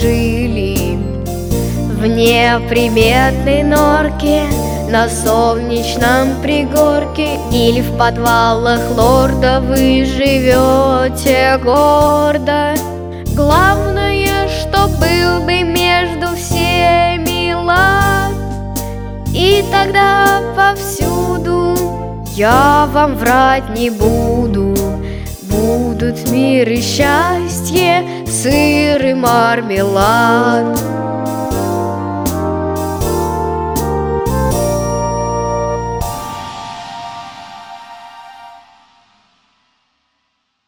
жили в неприметной норке, на солнечном пригорке или в подвалах лорда вы живете гордо. Главное, что был бы между всеми лад, и тогда повсюду я вам врать не буду. Будут мир и счастье, сыр и мармелад.